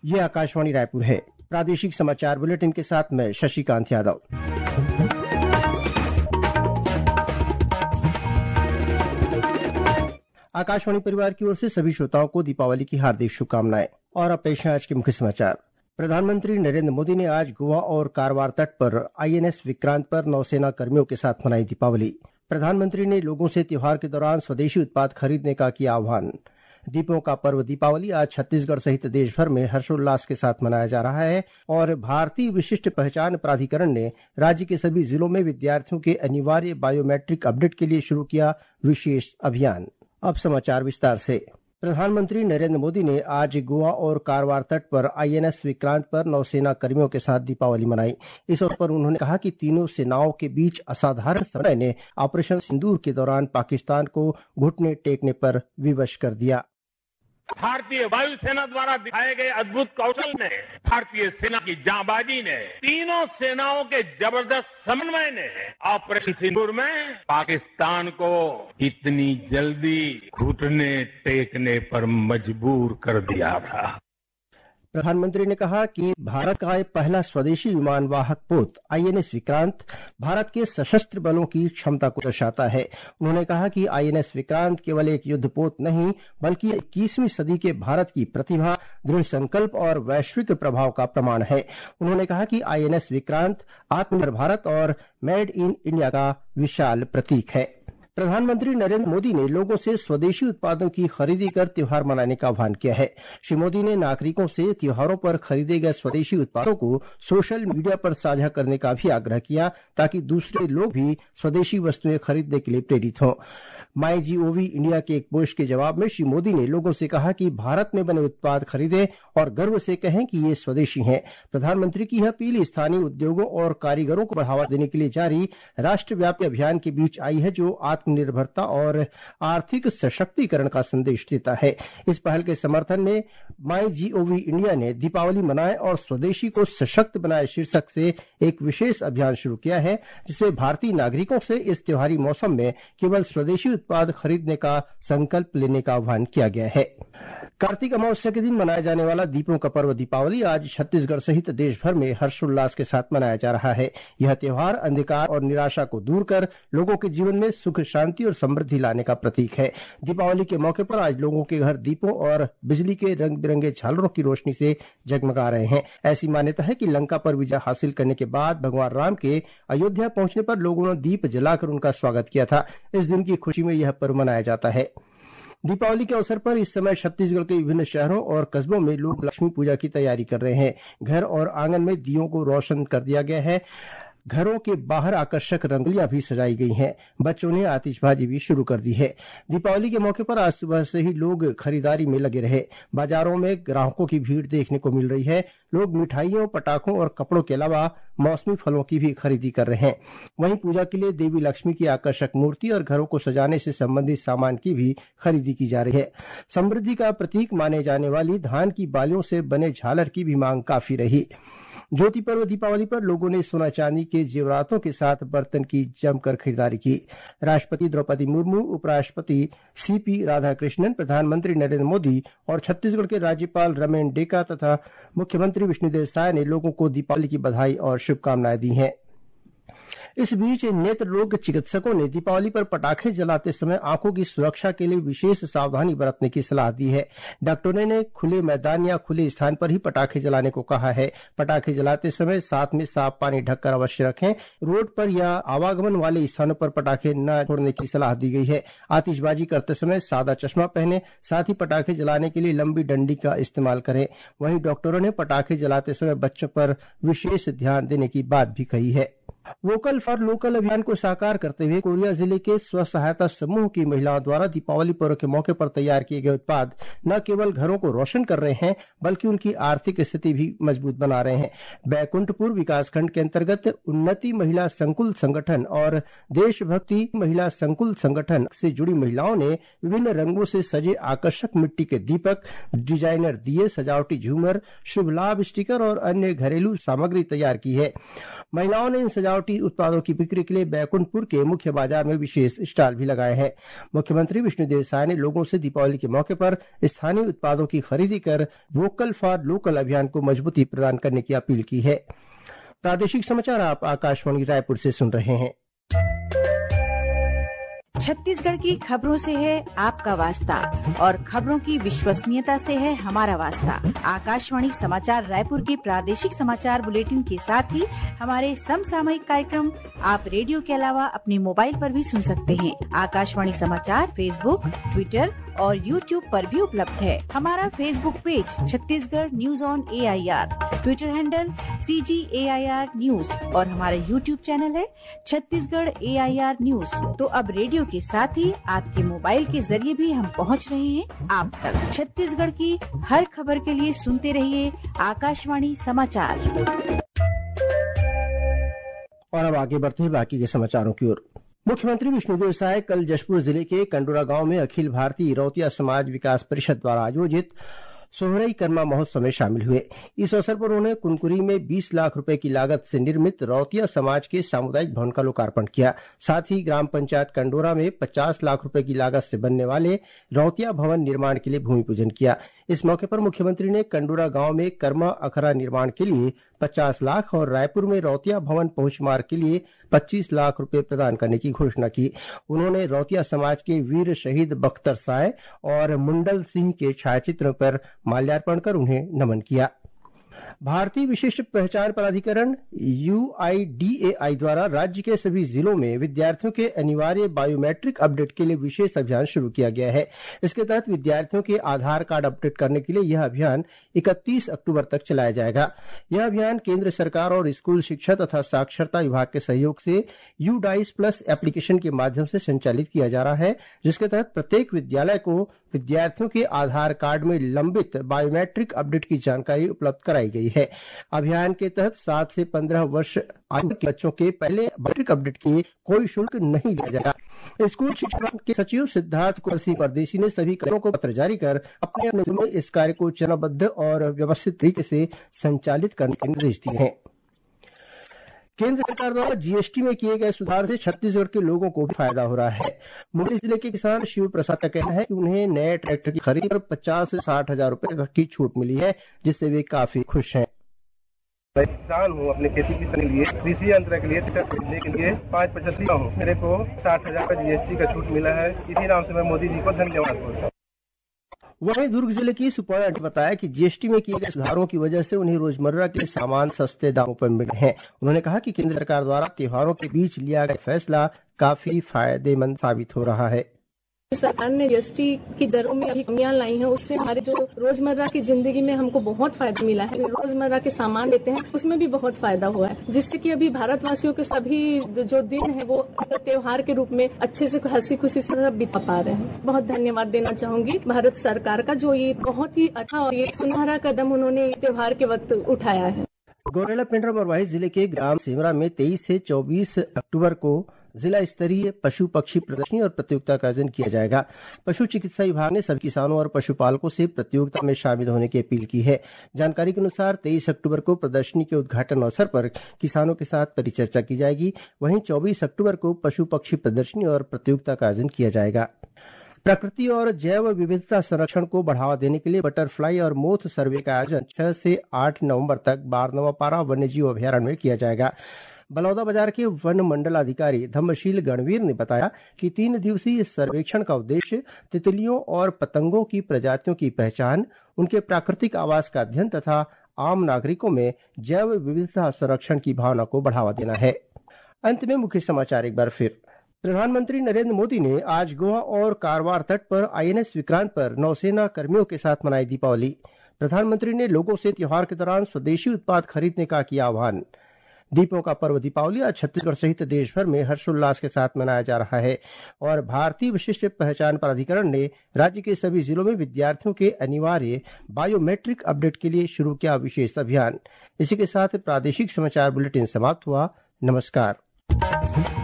ये आकाशवाणी रायपुर है। प्रादेशिक समाचार बुलेटिन के साथ मैं शशिकांत यादव। आकाशवाणी परिवार की ओर से सभी श्रोताओं को दीपावली की हार्दिक शुभकामनाएं। और अब पेश है आज के मुख्य समाचार। प्रधानमंत्री नरेंद्र मोदी ने आज गोवा और कारवार तट पर आईएनएस विक्रांत पर नौसेना कर्मियों के साथ मनाई दीपावली। प्रधानमंत्री ने लोगों से त्योहार के दौरान स्वदेशी उत्पाद खरीदने का किया आह्वान। दीपों का पर्व दीपावली आज छत्तीसगढ़ सहित देश भर में हर्षोल्लास के साथ मनाया जा रहा है और भारतीय विशिष्ट पहचान प्राधिकरण ने राज्य के सभी जिलों में विद्यार्थियों के अनिवार्य बायोमेट्रिक अपडेट के लिए शुरू किया विशेष अभियान। अब समाचार विस्तार से। प्रधानमंत्री नरेंद्र मोदी ने आज गोवा और कारवार तट पर आईएनएस विक्रांत पर नौसेना कर्मियों के साथ दीपावली मनाई। इस अवसर पर उन्होंने कहा कि तीनों सेनाओं के बीच असाधारण समय ने ऑपरेशन सिंदूर के दौरान पाकिस्तान को घुटने टेकने पर विवश कर दिया। भारतीय वायुसेना द्वारा दिखाए गए अद्भुत कौशल ने, भारतीय सेना की जांबाजी ने, तीनों सेनाओं के जबरदस्त समन्वय ने ऑपरेशन सिंदूर में पाकिस्तान को इतनी जल्दी घुटने टेकने पर मजबूर कर दिया था। प्रधानमंत्री ने कहा कि भारत का पहला स्वदेशी विमान वाहक पोत आईएनएस विक्रांत भारत के सशस्त्र बलों की क्षमता को दर्शाता है। उन्होंने कहा कि आईएनएस विक्रांत केवल एक युद्धपोत नहीं बल्कि 21वीं सदी के भारत की प्रतिभा, दृढ़ संकल्प और वैश्विक प्रभाव का प्रमाण है। उन्होंने कहा कि आईएनएस विक्रांत आत्मनिर्भर भारत और मेड इन इंडिया का विशाल प्रतीक है। प्रधानमंत्री नरेंद्र मोदी ने लोगों से स्वदेशी उत्पादों की खरीदी कर त्योहार मनाने का आह्वान किया है। श्री मोदी ने नागरिकों से त्योहारों पर खरीदे गए स्वदेशी उत्पादों को सोशल मीडिया पर साझा करने का भी आग्रह किया ताकि दूसरे लोग भी स्वदेशी वस्तुएं खरीदने के लिए प्रेरित हों। माई जीओवी इंडिया के एक पोस्ट के जवाब में श्री मोदी ने लोगों से कहा कि भारत में बने उत्पाद खरीदें और गर्व से कहें कि ये स्वदेशी हैं। प्रधानमंत्री की यह अपील स्थानीय उद्योगों और कारीगरों को बढ़ावा देने के लिए जारी राष्ट्रव्यापी अभियान के बीच आई है जो आत्मनिर्भरता और आर्थिक सशक्तिकरण का संदेश देता है। इस पहल के समर्थन में माई जीओवी इंडिया ने दीपावली मनाए और स्वदेशी को सशक्त बनाए शीर्षक से एक विशेष अभियान शुरू किया है जिसमें भारतीय नागरिकों से इस त्योहारी मौसम में केवल स्वदेशी उत्पाद खरीदने का संकल्प लेने का आह्वान किया गया है। कार्तिक अमावस्या के दिन मनाया जाने वाला दीपों का पर्व दीपावली आज छत्तीसगढ़ सहित देश भर में हर्षोल्लास के साथ मनाया जा रहा है। यह त्योहार अंधकार और निराशा को दूर कर लोगों के जीवन में सुख, शांति और समृद्धि लाने का प्रतीक है। दीपावली के मौके पर आज लोगों के घर दीपों और बिजली के रंग बिरंगे झालरों की रोशनी से जगमगा रहे हैं। ऐसी मान्यता है कि लंका पर विजय हासिल करने के बाद भगवान राम के अयोध्या पहुंचने पर लोगों ने दीप जलाकर उनका स्वागत किया था। इस दिन की खुशी में यह पर्व मनाया जाता है। दीपावली के अवसर पर इस समय छत्तीसगढ़ के विभिन्न शहरों और कस्बों में लोग लक्ष्मी पूजा की तैयारी कर रहे हैं। घर और आंगन में दियों को रोशन कर दिया गया है। घरों के बाहर आकर्षक रंगोलियां भी सजाई गई हैं। बच्चों ने आतिशबाजी भी शुरू कर दी है। दीपावली के मौके पर आज सुबह से ही लोग खरीदारी में लगे रहे। बाजारों में ग्राहकों की भीड़ देखने को मिल रही है। लोग मिठाइयों, पटाखों और कपड़ों के अलावा मौसमी फलों की भी खरीदी कर रहे हैं। वहीं पूजा के लिए देवी लक्ष्मी की आकर्षक मूर्ति और घरों को सजाने से संबंधित सामान की भी खरीदी की जा रही है। समृद्धि का प्रतीक माने जाने वाली धान की बालियों से बने झालर की भी मांग काफी रही। ज्योति पर्व दीपावली पर लोगों ने सोना चांदी के जेवरातों के साथ बर्तन की जमकर खरीदारी की। राष्ट्रपति द्रौपदी मुर्मू, उपराष्ट्रपति सीपी राधाकृष्णन, प्रधानमंत्री नरेंद्र मोदी और छत्तीसगढ़ के राज्यपाल रमेन डेका तथा मुख्यमंत्री विष्णुदेव साय ने लोगों को दीपावली की बधाई और शुभकामनाएं दी हैं। इस बीच नेत्र रोग चिकित्सकों ने दीपावली पर पटाखे जलाते समय आंखों की सुरक्षा के लिए विशेष सावधानी बरतने की सलाह दी है। डॉक्टरों ने खुले मैदान या खुले स्थान पर ही पटाखे जलाने को कहा है। पटाखे जलाते समय साथ में साफ पानी ढककर अवश्य रखें। रोड पर या आवागमन वाले स्थानों पर पटाखे न छोड़ने की सलाह दी गई है। आतिशबाजी करते समय सादा चश्मा पहने, साथ ही पटाखे जलाने के लिए लंबी डंडी का इस्तेमाल करें। वहीं डॉक्टरों ने पटाखे जलाते समय बच्चों पर विशेष ध्यान देने की बात भी कही है। वोकल फॉर लोकल अभियान को साकार करते हुए कोरिया जिले के स्व सहायता समूह की महिलाओं द्वारा दीपावली पर्व के मौके पर तैयार किए गए उत्पाद न केवल घरों को रोशन कर रहे हैं बल्कि उनकी आर्थिक स्थिति भी मजबूत बना रहे हैं। बैकुंठपुर विकासखंड के अंतर्गत उन्नति महिला संकुल संगठन और देशभक्ति महिला संकुल संगठन से जुड़ी महिलाओं ने विभिन्न रंगों से सजे आकर्षक मिट्टी के दीपक, डिजाइनर दिए, सजावटी झूमर, शुभ लाभ स्टिकर और अन्य घरेलू सामग्री तैयार की है। महिलाओं ने इन बनावटी उत्पादों की बिक्री के लिए बैकुंठपुर के मुख्य बाजार में विशेष स्टॉल भी लगाए हैं। मुख्यमंत्री विष्णुदेव साय ने लोगों से दीपावली के मौके पर स्थानीय उत्पादों की खरीदी कर वोकल फॉर लोकल अभियान को मजबूती प्रदान करने की अपील की है। प्रादेशिक समाचार आप आकाशवाणी रायपुर से सुन रहे हैं। छत्तीसगढ़ की खबरों से है आपका वास्ता और खबरों की विश्वसनीयता से है हमारा वास्ता। आकाशवाणी समाचार रायपुर के प्रादेशिक समाचार बुलेटिन के साथ ही हमारे समसामयिक कार्यक्रम आप रेडियो के अलावा अपने मोबाइल पर भी सुन सकते हैं। आकाशवाणी समाचार फेसबुक, ट्विटर और यूट्यूब पर भी उपलब्ध है। हमारा Facebook page Chhattisgarh news on AIR, Twitter handle CGAIR news और हमारा यूट्यूब चैनल है छत्तीसगढ़ AIR न्यूज। तो अब रेडियो के साथ ही आपके मोबाइल के जरिए भी हम पहुंच रहे हैं आप तक। छत्तीसगढ़ की हर खबर के लिए सुनते रहिए आकाशवाणी समाचार। और अब आगे बढ़ते हैं बाकी के समाचारों की ओर। मुख्यमंत्री विष्णुदेव साय कल जशपुर जिले के कंडोरा गांव में अखिल भारतीय रौतिया समाज विकास परिषद द्वारा आयोजित सोहरई कर्मा महोत्सव में शामिल हुए। इस अवसर पर उन्होंने कुनकुरी में 20 लाख रुपए की लागत से निर्मित रौतिया समाज के सामुदायिक भवन का लोकार्पण किया। साथ ही ग्राम पंचायत कंडोरा में 50 लाख रुपए की लागत से बनने वाले रौतिया भवन निर्माण के लिए भूमि पूजन किया। इस मौके पर मुख्यमंत्री ने कंडोरा गांव में कर्मा अखरा निर्माण के लिए 50 लाख और रायपुर में रौतिया भवन पहुंच मार्ग के लिए 25 लाख रुपए प्रदान करने की घोषणा की। उन्होंने रौतिया समाज के वीर शहीद बख्तर साय और मुंडल सिंह के छायाचित्रों पर माल्यार्पण कर उन्हें नमन किया। भारतीय विशिष्ट पहचान प्राधिकरण UIDAI द्वारा राज्य के सभी जिलों में विद्यार्थियों के अनिवार्य बायोमेट्रिक अपडेट के लिए विशेष अभियान शुरू किया गया है। इसके तहत विद्यार्थियों के आधार कार्ड अपडेट करने के लिए यह अभियान 31 अक्टूबर तक चलाया जाएगा। यह अभियान केंद्र सरकार और स्कूल शिक्षा तथा साक्षरता विभाग के सहयोग से UDAIS+ एप्लीकेशन के माध्यम से संचालित किया जा रहा है, जिसके तहत प्रत्येक विद्यालय को विद्यार्थियों के आधार कार्ड में लंबित बायोमेट्रिक अपडेट की जानकारी उपलब्ध कराई गई है। अभियान के तहत 7 से 15 वर्ष आयु के बच्चों के पहले बायोमेट्रिक अपडेट के लिए कोई शुल्क नहीं लिया जाएगा। स्कूल शिक्षा विभाग के सचिव सिद्धार्थ कुमार सिंह परदेशी ने सभी कलेक्टरों को पत्र जारी कर अपने अपने जिलों में इस कार्य को चरणबद्ध और व्यवस्थित तरीके से संचालित करने के निर्देश दिए हैं। केंद्र सरकार द्वारा GST में किए गए सुधार से छत्तीसगढ़ के लोगों को भी फायदा हो रहा है। मुंगेली जिले के किसान शिव प्रसाद का कहना है कि उन्हें नए ट्रैक्टर की खरीद पर 50 से 60 हजार रुपए तक की छूट मिली है, जिससे वे काफी खुश हैं। मैं किसान हूँ, अपने खेती के लिए कृषि यंत्र के लिए ट्रैक्टर खरीदने के लिए 5-25 लिया हूँ। मेरे को 60,000 का GST का छूट मिला है। इसी नाम से मैं मोदी जी को धन्यवाद बोलता हूँ। वहीं दुर्ग जिले की सुपर्णा ने बताया कि GST में किए गए सुधारों की वजह से उन्हें रोजमर्रा के सामान सस्ते दामों पर मिले हैं। उन्होंने कहा कि केंद्र सरकार द्वारा त्योहारों के बीच लिया गया फैसला काफी फायदेमंद साबित हो रहा है। सरकार ने GST की दरों में अभी कमियां लाई हैं, उससे हमारे जो रोजमर्रा की जिंदगी में हमको बहुत फायदा मिला है। रोजमर्रा के सामान लेते हैं उसमें भी बहुत फायदा हुआ है, जिससे कि अभी भारतवासियों के सभी जो दिन है वो त्योहार के रूप में अच्छे से हंसी खुशी से बिता पा रहे हैं। बहुत धन्यवाद देना चाहूंगी भारत सरकार का, जो ये बहुत ही अच्छा और ये सुनहरा कदम उन्होंने त्योहार के वक्त उठाया है। गौरेला पेंड्रा मरवाही जिले के ग्राम सेमरा में 23 से 24 अक्टूबर को जिला स्तरीय पशु पक्षी प्रदर्शनी और प्रतियोगिता का आयोजन किया जाएगा। पशु चिकित्सा विभाग ने सभी किसानों और पशुपालकों से प्रतियोगिता में शामिल होने की अपील की है। जानकारी के अनुसार 23 अक्टूबर को प्रदर्शनी के उद्घाटन अवसर पर किसानों के साथ परिचर्चा की जाएगी। वहीं 24 अक्टूबर को पशु पक्षी प्रदर्शनी और प्रतियोगिता का आयोजन किया जाएगा। प्रकृति और जैव विविधता संरक्षण को बढ़ावा देने के लिए बटरफ्लाई और मोथ सर्वे का आयोजन 6 से 8 नवंबर तक बारनवापारा वन्यजीव अभयारण्य में किया जाएगा। बलौदाबाजार के वन मंडलाधिकारी धम्मशील गणवीर ने बताया कि 3 दिवसीय इस सर्वेक्षण का उद्देश्य तितलियों और पतंगों की प्रजातियों की पहचान, उनके प्राकृतिक आवास का अध्ययन तथा आम नागरिकों में जैव विविधता संरक्षण की भावना को बढ़ावा देना है। अंत में मुख्य समाचार एक बार फिर। प्रधानमंत्री नरेंद्र मोदी ने आज गोवा और कारवार तट पर INS विक्रांत पर नौसेना कर्मियों के साथ मनाई दीपावली। प्रधानमंत्री ने लोगों से त्योहार के दौरान स्वदेशी उत्पाद खरीदने का किया आह्वान। दीपों का पर्व दीपावली आज छत्तीसगढ़ सहित देश भर में हर्षोल्लास के साथ मनाया जा रहा है। और भारतीय विशिष्ट पहचान प्राधिकरण ने राज्य के सभी जिलों में विद्यार्थियों के अनिवार्य बायोमेट्रिक अपडेट के लिए शुरू किया विशेष अभियान। इसी के साथ प्रादेशिक समाचार बुलेटिन समाप्त हुआ। नमस्कार।